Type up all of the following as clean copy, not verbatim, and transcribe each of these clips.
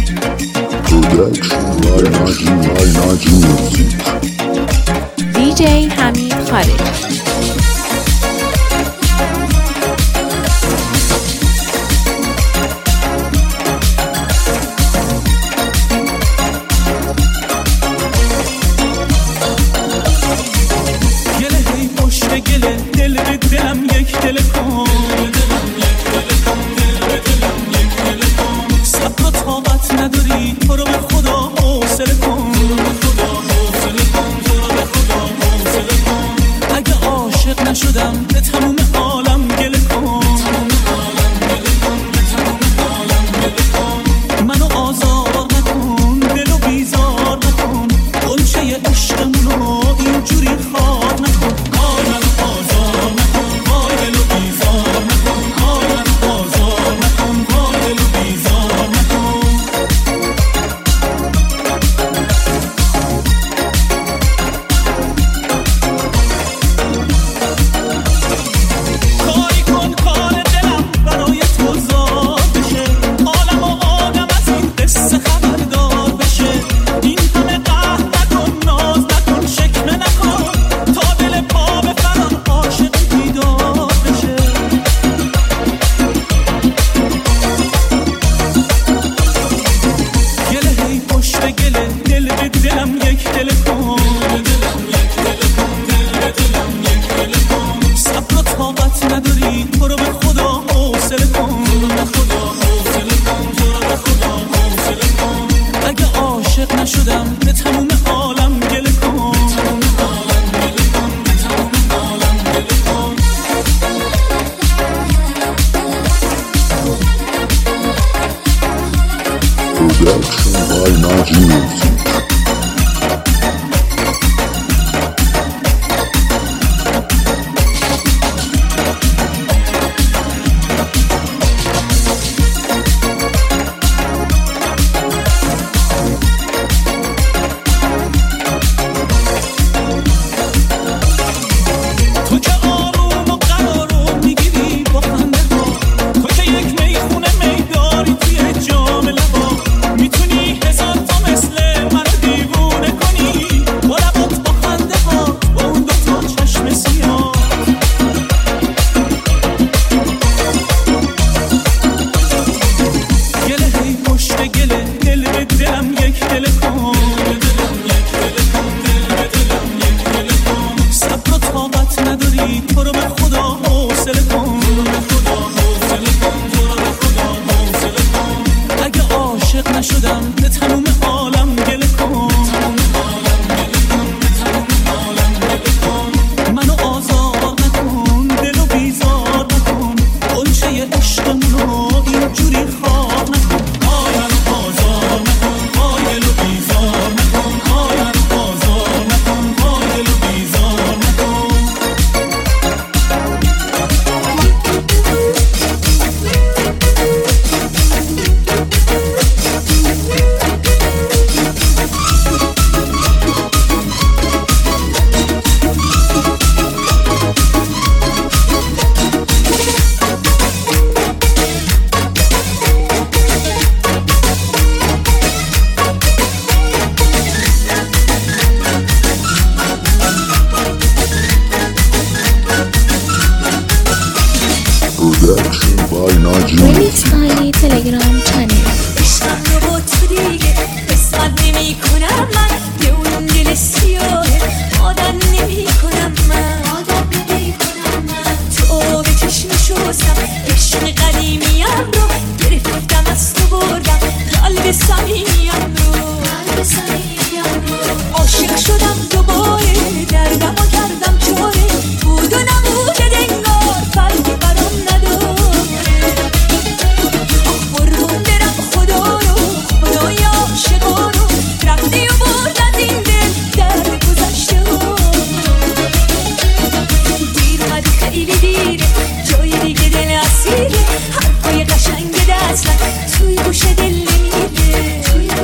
DJ حمید خارج. تلگرام چنل عشقم رو با تو دیگه قسمت نمی کنم من یه اون دل سیاهه آدم نمی کنم من تو آب چشم شستم عشق قدیمیم رو گرفتم از تو بردم قلب صمیمیم رو عاشق شدم دوباره دردم و کردم چاره بود و نبوده دنگار فرقی برام نداره قربون برم خدا رو خدای عاشقا رو رفتی و برد از این دل درد گذشته دیر اومدی خیلی دیره جای دیگه دل اسیره حرفای قشنگ دستم توی گوش دل نمیده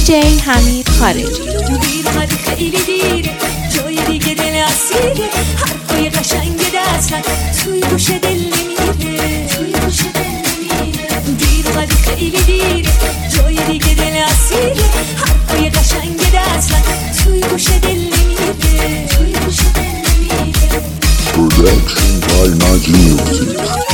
دیجی حمید خارجی. دیر اومدی خیلی دیره، جای دیگه دل اسیره، حرفای قشنگ دستن توی گوش دل نمیره، توی گوش دل نمیره. دیر اومدی خیلی دیره، جای دیگه دل اسیره، حرفای قشنگ دستن توی گوش دل نمیره، توی گوش دل نمیره. Production by Najee Music.